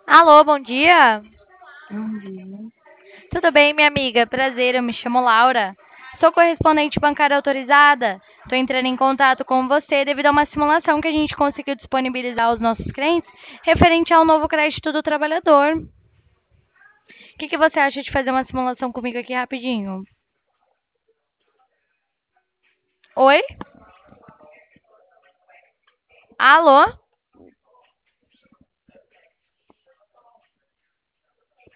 Alô, bom dia. Bom dia. Tudo bem, minha amiga? Prazer, eu me chamo Laura. Sou correspondente bancária autorizada. Estou entrando em contato com você devido a uma simulação que a gente conseguiu disponibilizar aos nossos clientes referente ao novo crédito do trabalhador. O que você acha de fazer uma simulação comigo aqui rapidinho? Oi? Alô?